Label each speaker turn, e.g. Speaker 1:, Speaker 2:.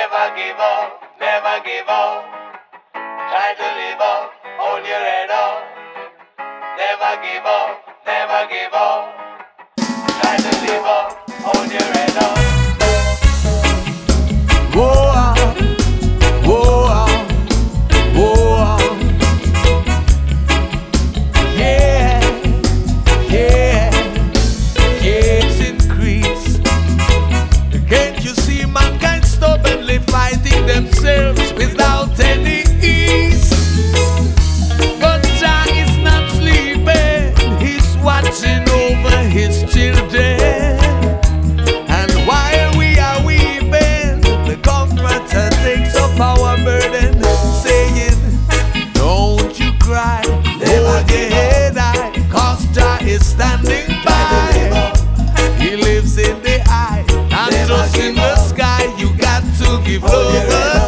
Speaker 1: Never give up, never give up. Try to live up, hold your head up. Never give up, never give up. Try to live up, hold your head up.
Speaker 2: Whoa, whoa, whoa. Yeah, yeah, yeah. It's increase. Can't you see mankind stubbornly fighting themselves without any ease? But Jah is not sleeping. He's watching over his children. And while we are weeping, the Comforter takes up our burden, saying, don't you cry, hold your head high, 'cause Jah is standing by. He lives in the eye, not just in the sky. You got to give over.